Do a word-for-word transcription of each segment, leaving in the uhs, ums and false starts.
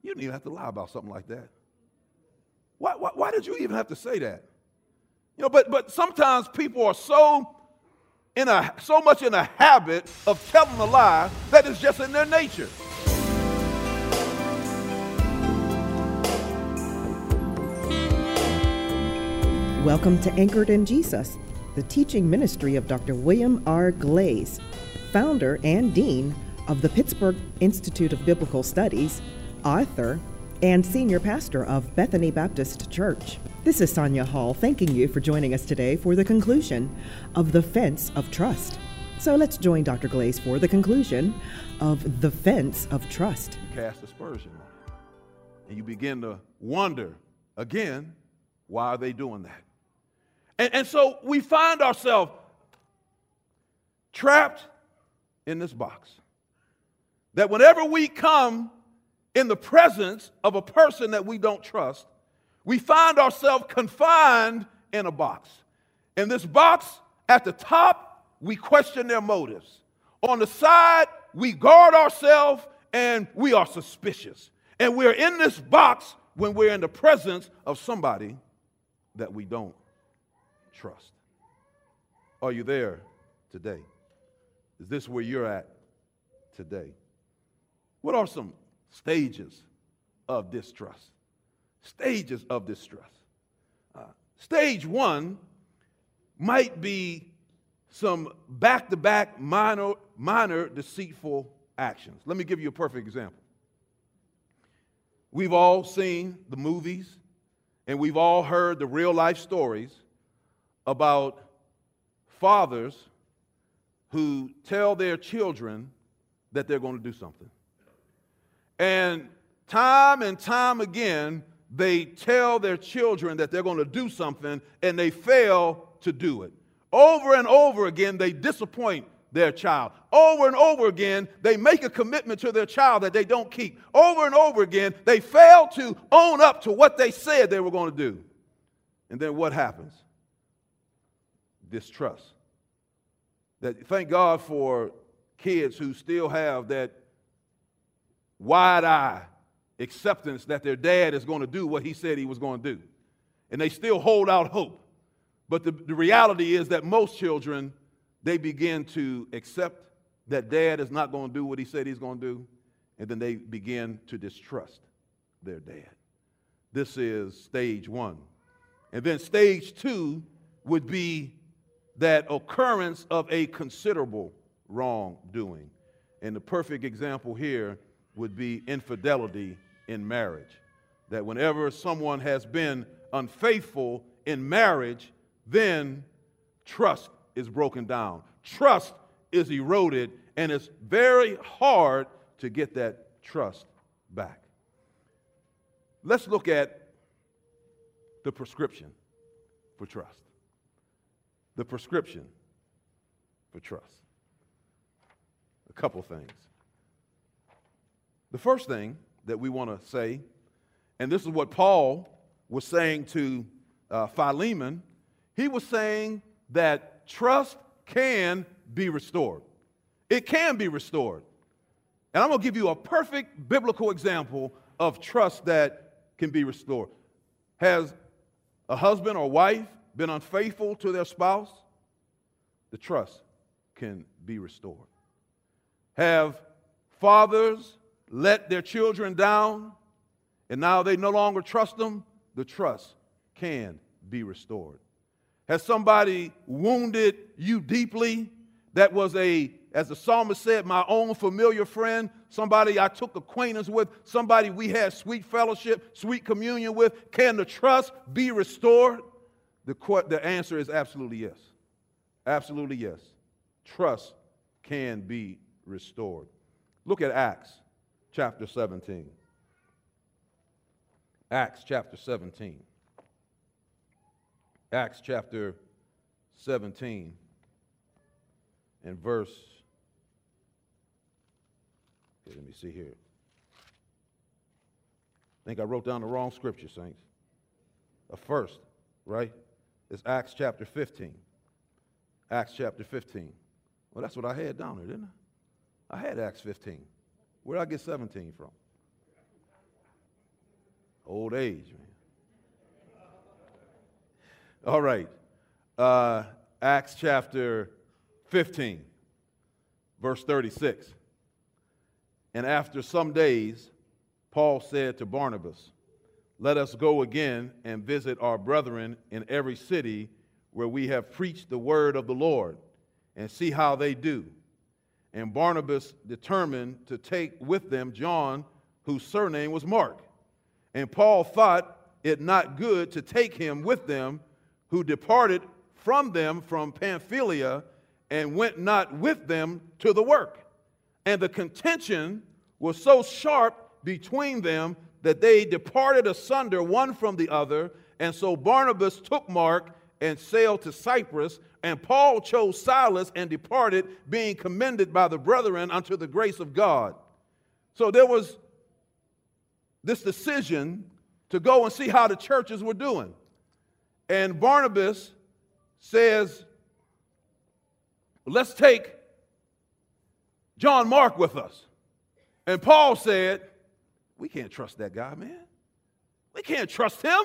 You didn't even have to lie about something like that. Why, why, why did you even have to say that? You know, but but sometimes people are so in a so much in a habit of telling a lie that it's just in their nature. Welcome to Anchored in Jesus, the teaching ministry of Doctor William R. Glaze, founder and dean of the Pittsburgh Institute of Biblical Studies, author, and senior pastor of Bethany Baptist Church. This is Sonia Hall thanking you for joining us today for the conclusion of The Fence of Trust. So let's join Doctor Glaze for the conclusion of The Fence of Trust. You cast aspersion on it, and you begin to wonder again, why are they doing that? And, and so we find ourselves trapped in this box. That whenever we come in the presence of a person that we don't trust, we find ourselves confined in a box. In this box, at the top, we question their motives. On the side, we guard ourselves and we are suspicious. And we're in this box when we're in the presence of somebody that we don't trust. Are you there today? Is this where you're at today? What are some stages of distrust? Stages of distrust. Uh, stage one might be some back-to-back minor, minor deceitful actions. Let me give you a perfect example. We've all seen the movies and we've all heard the real-life stories about fathers who tell their children that they're going to do something. And time and time again, they tell their children that they're going to do something, and they fail to do it. Over and over again, they disappoint their child. Over and over again, they make a commitment to their child that they don't keep. Over and over again, they fail to own up to what they said they were going to do. And then what happens? Distrust. That, thank God for kids who still have that wide-eye acceptance that their dad is going to do what he said he was going to do. And they still hold out hope. But the, the reality is that most children, they begin to accept that dad is not going to do what he said he's going to do, and then they begin to distrust their dad. This is stage one. And then stage two would be that occurrence of a considerable wrongdoing. And the perfect example here would be infidelity in marriage. That whenever someone has been unfaithful in marriage, then trust is broken down. Trust is eroded, and it's very hard to get that trust back. Let's look at the prescription for trust. The prescription for trust. A couple things. The first thing that we want to say, and this is what Paul was saying to uh, Philemon, he was saying that trust can be restored. It can be restored. And I'm going to give you a perfect biblical example of trust that can be restored. Has a husband or wife been unfaithful to their spouse? The trust can be restored. Have fathers let their children down, and now they no longer trust them? The trust can be restored. Has somebody wounded you deeply that was a, as the psalmist said, my own familiar friend, somebody I took acquaintance with, somebody we had sweet fellowship, sweet communion with? Can the trust be restored? The, the answer is absolutely yes. Absolutely yes. Trust can be restored. Look at Acts chapter seventeen. Acts chapter seventeen. Acts chapter seventeen and verse, okay, let me see here. I think I wrote down the wrong scripture, saints. A first, right? It's Acts chapter fifteen. Acts chapter fifteen. Well, that's what I had down there, didn't I? I had Acts fifteen. Where did I get seventeen from? Old age, man. All right. Uh, Acts chapter fifteen, verse thirty-six. And after some days, Paul said to Barnabas, "Let us go again and visit our brethren in every city where we have preached the word of the Lord, and see how they do." And Barnabas determined to take with them John, whose surname was Mark. And Paul thought it not good to take him with them, who departed from them from Pamphylia, and went not with them to the work. And the contention was so sharp between them that they departed asunder one from the other. And so Barnabas took Mark and sailed to Cyprus, and Paul chose Silas and departed, being commended by the brethren unto the grace of God. So there was this decision to go and see how the churches were doing. And Barnabas says, let's take John Mark with us. And Paul said, we can't trust that guy, man. We can't trust him.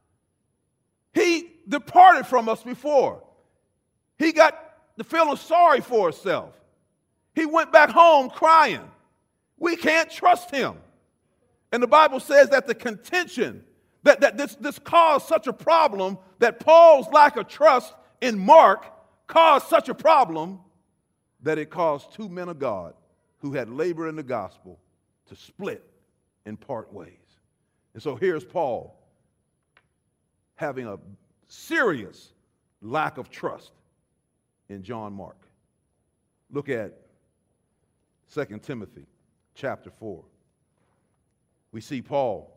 He departed from us before. He got the feeling sorry for himself. He went back home crying. We can't trust him. And the Bible says that the contention, that, that this, this caused such a problem, that Paul's lack of trust in Mark caused such a problem that it caused two men of God who had labored in the gospel to split and part ways. And so here's Paul having a serious lack of trust in John Mark. Look at Second Timothy chapter four. We see Paul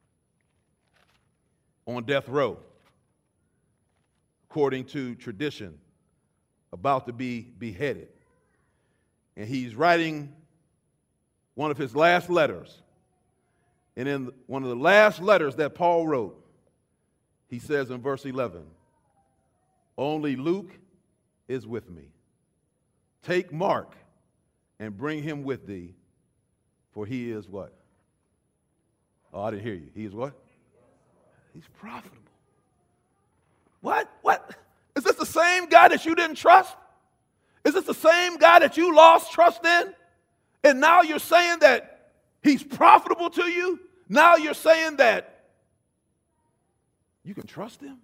on death row, according to tradition, about to be beheaded. And he's writing one of his last letters. And in one of the last letters that Paul wrote, he says in verse eleven, "Only Luke is with me. Take Mark and bring him with thee, for he is" what? Oh, I didn't hear you. He is what? He's profitable. What? What? Is this the same guy that you didn't trust? Is this the same guy that you lost trust in? And now you're saying that he's profitable to you? Now you're saying that you can trust him?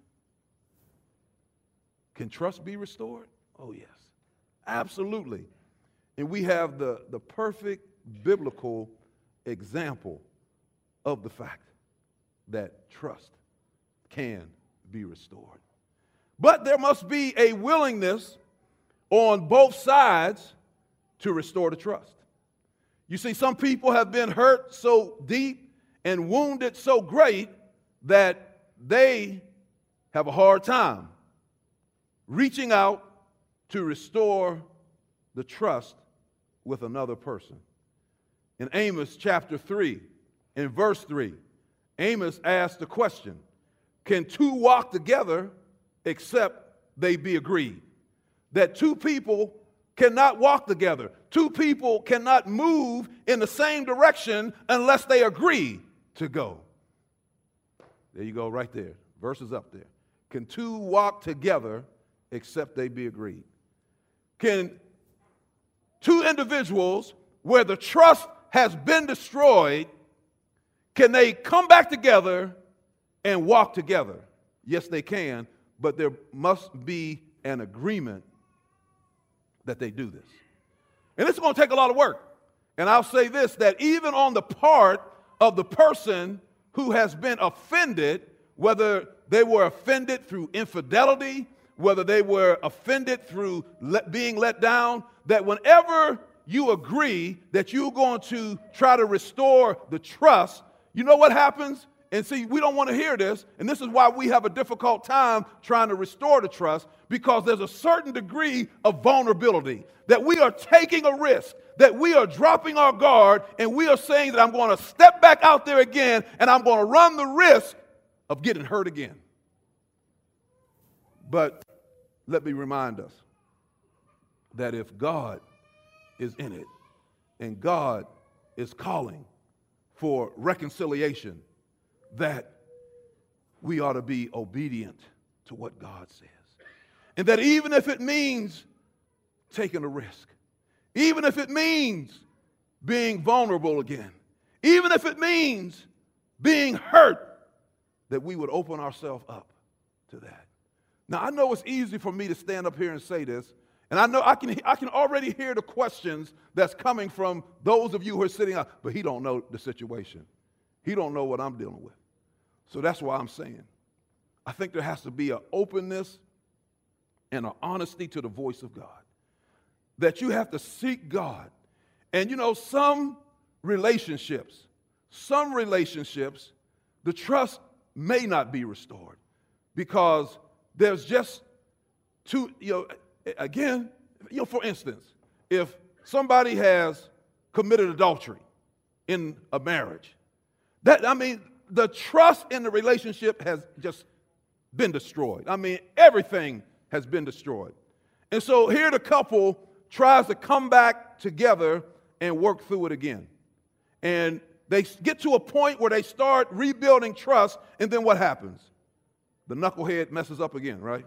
Can trust be restored? Oh, yes. Absolutely. And we have the, the perfect biblical example of the fact that trust can be restored. But there must be a willingness on both sides to restore the trust. You see, some people have been hurt so deep and wounded so great that they have a hard time reaching out to restore the trust with another person. In Amos chapter three, in verse three, Amos asked the question, can two walk together except they be agreed? That two people cannot walk together. Two people cannot move in the same direction unless they agree to go. There you go, right there. Verse is up there. Can two walk together except they be agreed? Can two individuals where the trust has been destroyed, can they come back together and walk together? Yes, they can, but there must be an agreement that they do this. And it's going to take a lot of work. And I'll say this, that even on the part of the person who has been offended, whether they were offended through infidelity, whether they were offended through let, being let down, that whenever you agree that you're going to try to restore the trust, you know what happens? And see, we don't want to hear this, and this is why we have a difficult time trying to restore the trust, because there's a certain degree of vulnerability, that we are taking a risk, that we are dropping our guard, and we are saying that I'm going to step back out there again, and I'm going to run the risk of getting hurt again. But let me remind us that if God is in it, and God is calling for reconciliation, that we ought to be obedient to what God says. And that even if it means taking a risk, even if it means being vulnerable again, even if it means being hurt, that we would open ourselves up to that. Now, I know it's easy for me to stand up here and say this, and I know I can, I can already hear the questions that's coming from those of you who are sitting out, but he don't know the situation. He don't know what I'm dealing with. So that's why I'm saying, I think there has to be an openness and an honesty to the voice of God, that you have to seek God. And you know, some relationships, some relationships, the trust may not be restored because there's just too, you know, again, you know, for instance, if somebody has committed adultery in a marriage, that, I mean, the trust in the relationship has just been destroyed. I mean, everything has been destroyed. And so here the couple tries to come back together and work through it again. And they get to a point where they start rebuilding trust, and then what happens? The knucklehead messes up again, right?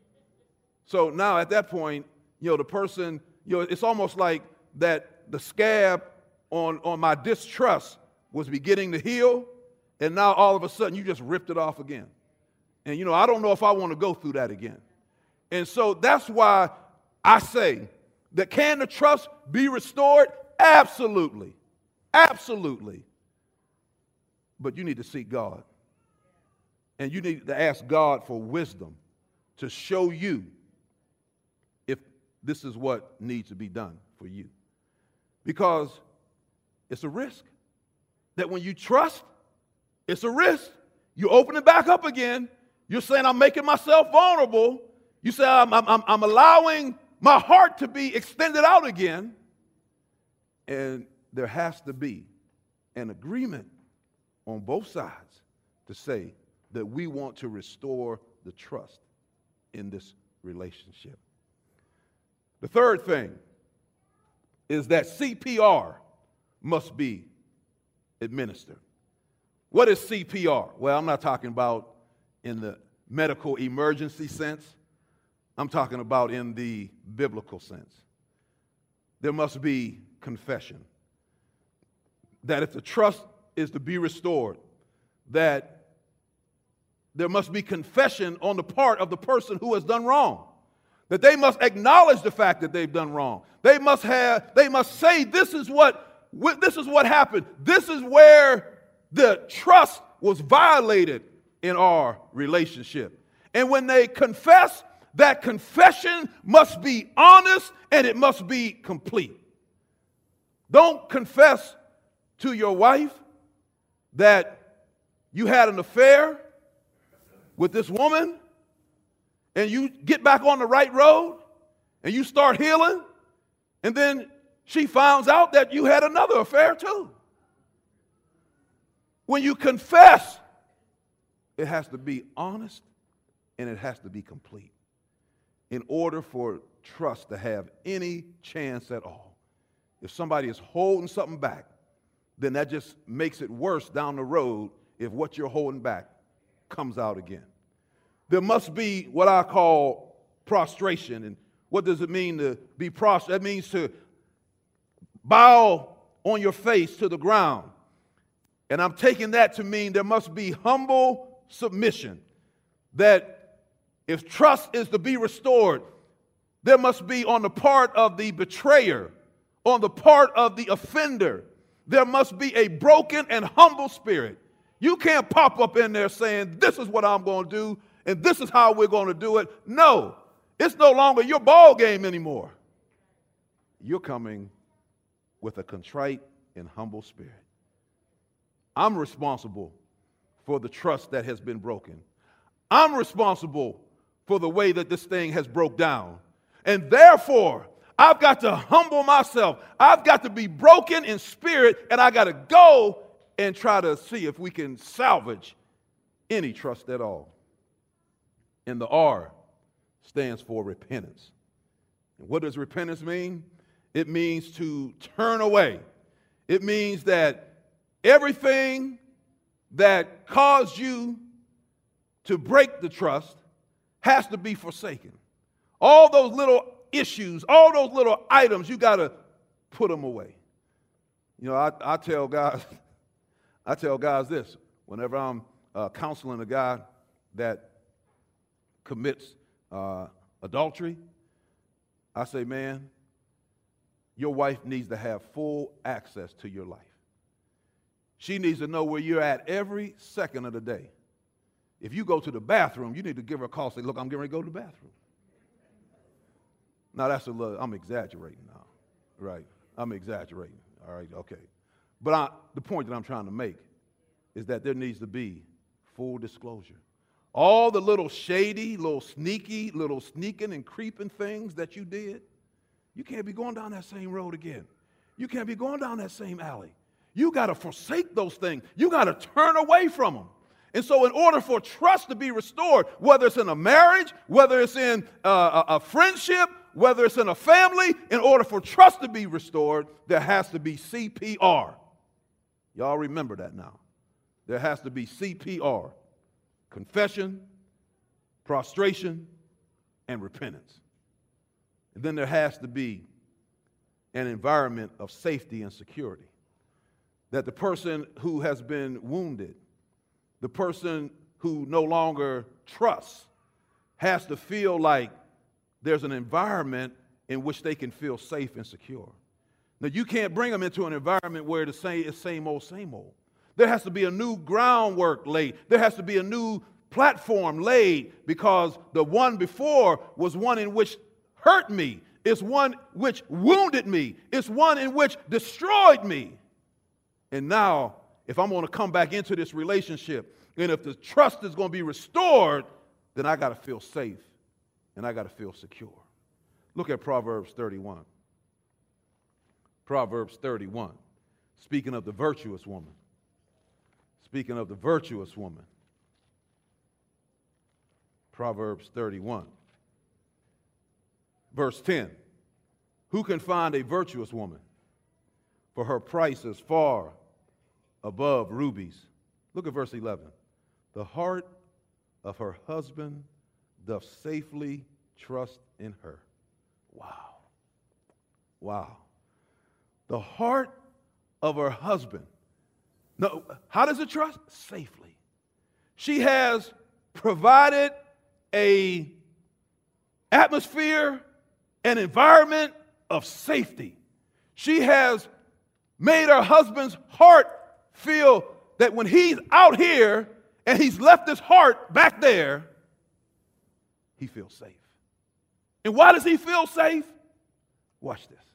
So now at that point, you know, the person, you know, it's almost like that the scab on, on my distrust was beginning to heal, and now all of a sudden you just ripped it off again. And, you know, I don't know if I want to go through that again. And so that's why I say that can the trust be restored? Absolutely. Absolutely. But you need to seek God. And you need to ask God for wisdom to show you if this is what needs to be done for you. Because it's a risk that when you trust, it's a risk. You open it back up again. You're saying, I'm making myself vulnerable. You say, I'm, I'm, I'm allowing my heart to be extended out again. And there has to be an agreement on both sides to say that we want to restore the trust in this relationship. The third thing is that C P R must be administered. What is C P R? Well, I'm not talking about in the medical emergency sense. I'm talking about in the biblical sense. There must be confession. That if the trust is to be restored, that there must be confession on the part of the person who has done wrong. That they must acknowledge the fact that they've done wrong. They must have, they must say, this is what, this is what happened. This is where the trust was violated in our relationship. And when they confess, that confession must be honest and it must be complete. Don't confess to your wife that you had an affair with this woman and you get back on the right road and you start healing, and then she finds out that you had another affair too. When you confess, it has to be honest and it has to be complete in order for trust to have any chance at all. If somebody is holding something back, then that just makes it worse down the road if what you're holding back comes out again. There must be what I call prostration. And what does it mean to be prostrate? That means to bow on your face to the ground. And I'm taking that to mean there must be humble submission. That if trust is to be restored, there must be on the part of the betrayer, on the part of the offender, there must be a broken and humble spirit. You can't pop up in there saying, this is what I'm going to do, and this is how we're going to do it. No, it's no longer your ball game anymore. You're coming with a contrite and humble spirit. I'm responsible for the trust that has been broken. I'm responsible for the way that this thing has broke down. And therefore, I've got to humble myself. I've got to be broken in spirit, and I got to go and try to see if we can salvage any trust at all. And the R stands for repentance. And what does repentance mean? It means to turn away. It means that everything that caused you to break the trust has to be forsaken. All those little issues, all those little items, you got to put them away. You know, I, I tell guys, I tell guys this whenever I'm uh, counseling a guy that commits uh, adultery. I say, man, your wife needs to have full access to your life. She needs to know where you're at every second of the day. If you go to the bathroom, you need to give her a call. Say, look, I'm getting ready to go to the bathroom. Now, that's a little, I'm exaggerating now, right? I'm exaggerating, all right, okay. But I, the point that I'm trying to make is that there needs to be full disclosure. All the little shady, little sneaky, little sneaking and creeping things that you did, you can't be going down that same road again. You can't be going down that same alley. You got to forsake those things. You got to turn away from them. And so in order for trust to be restored, whether it's in a marriage, whether it's in uh, a, a friendship, whether it's in a family, in order for trust to be restored, there has to be C P R. Y'all remember that now. There has to be C P R. Confession, prostration, and repentance. And then there has to be an environment of safety and security. That the person who has been wounded, the person who no longer trusts, has to feel like there's an environment in which they can feel safe and secure. Now, you can't bring them into an environment where the same is same old, same old. There has to be a new groundwork laid. There has to be a new platform laid, because the one before was one in which hurt me. It's one which wounded me. It's one in which destroyed me. And now, if I'm going to come back into this relationship, and if the trust is going to be restored, then I got to feel safe and I got to feel secure. Look at Proverbs thirty-one. Proverbs thirty-one. Speaking of the virtuous woman. Speaking of the virtuous woman. Proverbs thirty-one. Verse ten. Who can find a virtuous woman? For her price is far above rubies. Look at verse eleven. The heart of her husband doth safely trust in her. Wow. Wow. The heart of her husband. No, how does it trust? Safely. She has provided a atmosphere, an environment of safety. She has made her husband's heart feel that when he's out here and he's left his heart back there, he feels safe. And why does he feel safe? Watch this.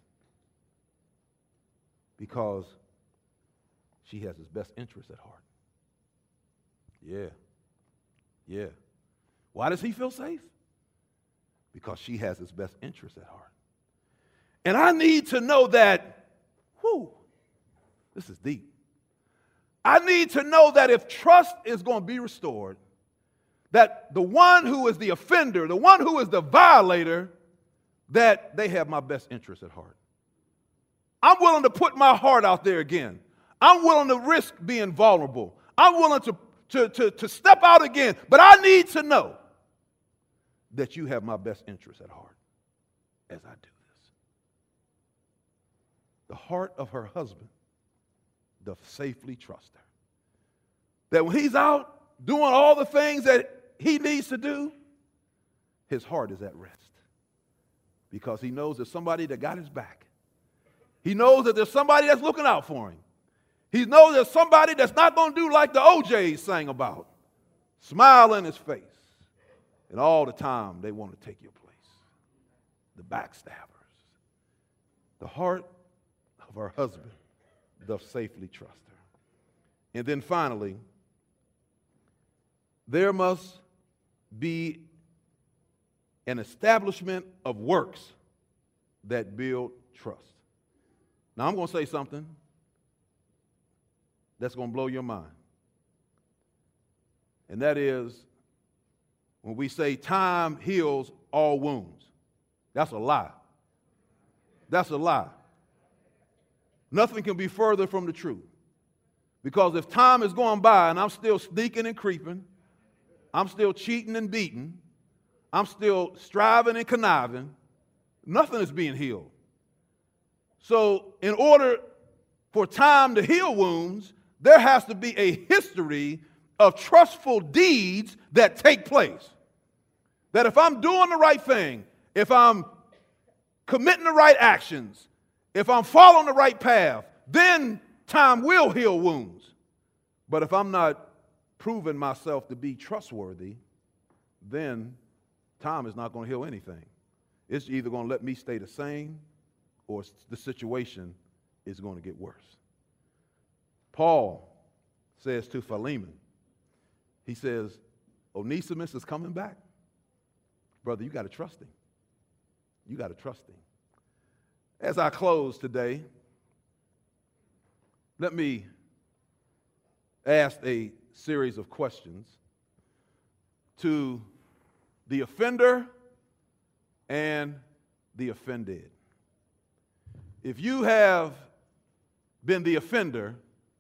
Because she has his best interest at heart. Yeah. Yeah. Why does he feel safe? Because she has his best interest at heart. And I need to know that, whew, this is deep. I need to know that if trust is going to be restored, that the one who is the offender, the one who is the violator, that they have my best interest at heart. I'm willing to put my heart out there again. I'm willing to risk being vulnerable. I'm willing to, to, to, to step out again. But I need to know that you have my best interest at heart as I do this. The heart of her husband doth safely trust her. That when he's out doing all the things that he needs to do, his heart is at rest. Because he knows there's somebody that got his back. He knows that there's somebody that's looking out for him. He knows there's somebody that's not going to do like the O Js sang about. Smile in his face. And all the time they want to take your place. The backstabbers. The heart of her husband doth safely trust her. And then finally, there must be an establishment of works that build trust. Now, I'm going to say something that's going to blow your mind. And that is, when we say time heals all wounds, that's a lie. That's a lie. Nothing can be further from the truth. Because if time is going by and I'm still sneaking and creeping, I'm still cheating and beating, I'm still striving and conniving, nothing is being healed. So in order for time to heal wounds, there has to be a history of trustful deeds that take place. That if I'm doing the right thing, if I'm committing the right actions, if I'm following the right path, then time will heal wounds. But if I'm not proving myself to be trustworthy, then time is not going to heal anything. It's either going to let me stay the same or the situation is going to get worse. Paul says to Philemon, he says, Onesimus is coming back. Brother, you got to trust him. You got to trust him. As I close today, let me ask a series of questions to the offender and the offended. If you have been the offender,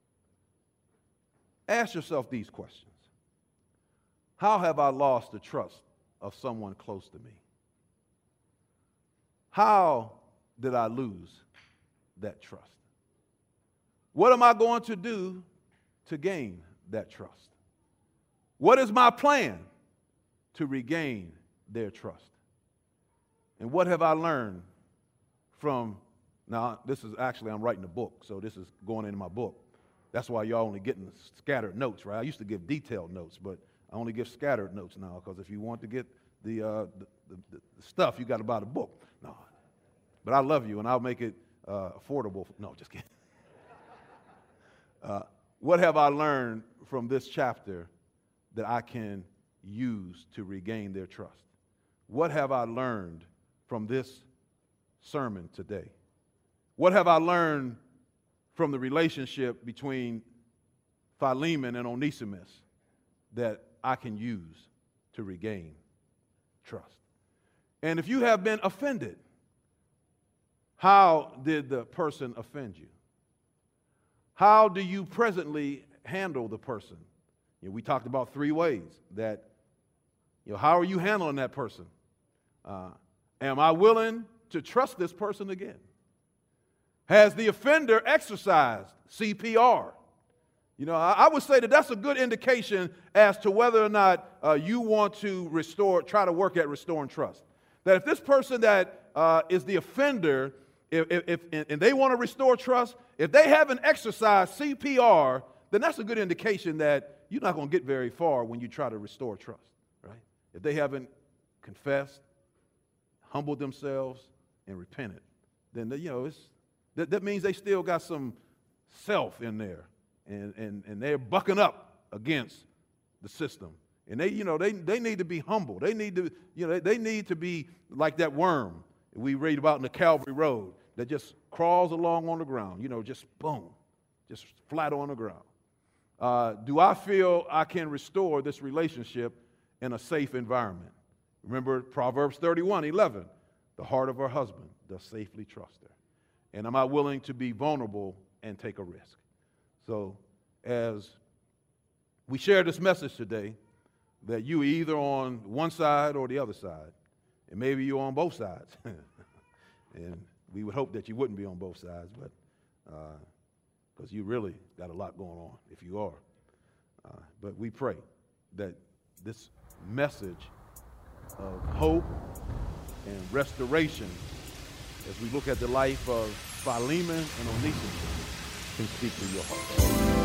ask yourself these questions. How have I lost the trust of someone close to me? How did I lose that trust? What am I going to do to gain that trust? What is my plan to regain their trust? And what have I learned from, now this is actually, I'm writing a book, so this is going into my book. That's why y'all only getting scattered notes, right? I used to give detailed notes, but I only give scattered notes now, because if you want to get the, uh, the, the, the stuff, you got to buy the book. No, but I love you, and I'll make it uh, affordable. No, just kidding. Uh, what have I learned from this chapter that I can use to regain their trust? What have I learned from this sermon today? What have I learned from the relationship between Philemon and Onesimus that I can use to regain trust? And if you have been offended, how did the person offend you? How do you presently handle the person? You know, we talked about three ways that, you know, how are you handling that person? Uh, am I willing to trust this person again? Has the offender exercised C P R? You know, I, I would say that that's a good indication as to whether or not uh, you want to restore, try to work at restoring trust. That if this person that uh, is the offender, if, if, if and they want to restore trust, if they haven't exercised C P R, then that's a good indication that you're not going to get very far when you try to restore trust, right? If they haven't confessed, humbled themselves, and repented, then, you know, it's, that, that means they still got some self in there, and, and, and they're bucking up against the system. And they, you know, they, they need to be humble. They need to, you know, they, they need to be like that worm we read about in the Calvary Road that just crawls along on the ground, you know, just boom, just flat on the ground. Uh, do I feel I can restore this relationship in a safe environment? Remember Proverbs thirty-one eleven, the heart of her husband does safely trust her. And am I willing to be vulnerable and take a risk? So as we share this message today, that you either on one side or the other side, and maybe you're on both sides. And we would hope that you wouldn't be on both sides, but because uh, you really got a lot going on if you are. Uh, but we pray that this message of hope and restoration, as we look at the life of Philemon and Onesimus, can speak to your heart.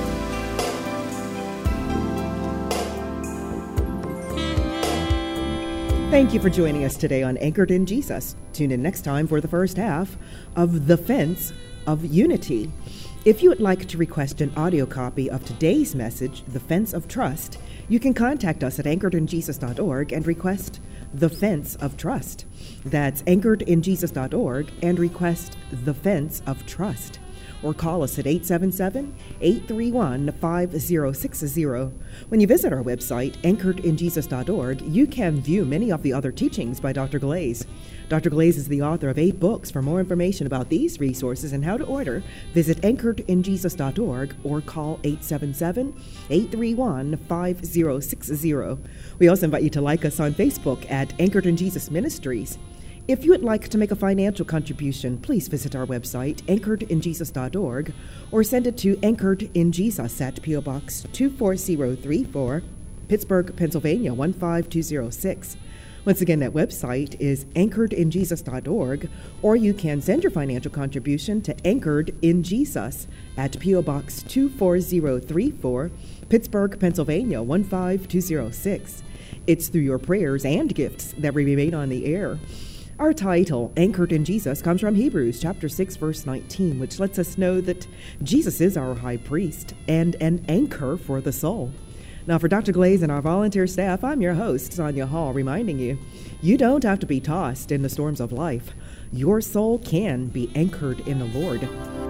Thank you for joining us today on Anchored in Jesus. Tune in next time for the first half of The Fence of Unity. If you would like to request an audio copy of today's message, The Fence of Trust, you can contact us at anchored in jesus dot org and request The Fence of Trust. That's anchored in jesus dot org and request The Fence of Trust. or call us at eight seven seven, eight three one, five zero six zero. When you visit our website, anchored in jesus dot org, you can view many of the other teachings by Doctor Glaze. Doctor Glaze is the author of eight books. For more information about these resources and how to order, visit anchored in jesus dot org or call eight seven seven, eight three one, five zero six zero. We also invite you to like us on Facebook at Anchored in Jesus Ministries. If you would like to make a financial contribution, please visit our website, anchored in jesus dot org, or send it to Anchored in Jesus at P O Box two four zero three four, Pittsburgh, Pennsylvania one five two zero six. Once again, that website is anchored in jesus dot org, or you can send your financial contribution to Anchored in Jesus at P O Box two four zero three four, Pittsburgh, Pennsylvania one five two zero six. It's through your prayers and gifts that we remain on the air. Our title, Anchored in Jesus, comes from Hebrews chapter six, verse nineteen, which lets us know that Jesus is our high priest and an anchor for the soul. Now, for Doctor Glaze and our volunteer staff, I'm your host, Sonia Hall, reminding you, you don't have to be tossed in the storms of life. Your soul can be anchored in the Lord.